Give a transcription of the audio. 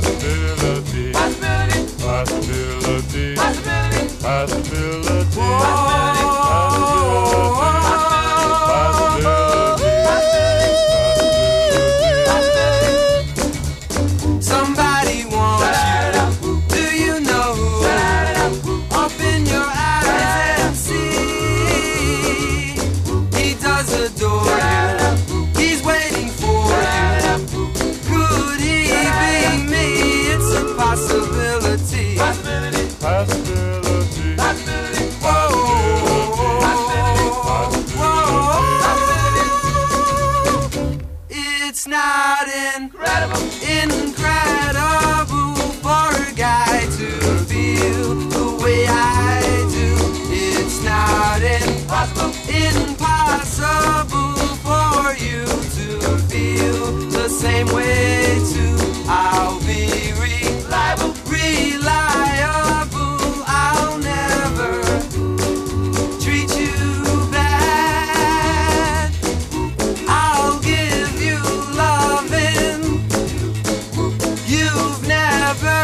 Possibility. Possibility. Possibility. Possibility. Somebody wants you. Do you know who? Open your eyes and see. He does adore you. He's waiting for you. Could he be me? It's a possibility. Possibility. It's not incredible for a guy to feel the way I do. It's not impossible for you to feel the same way too. I'll be reliable. I'll never treat you bad. I'll give you loving you've never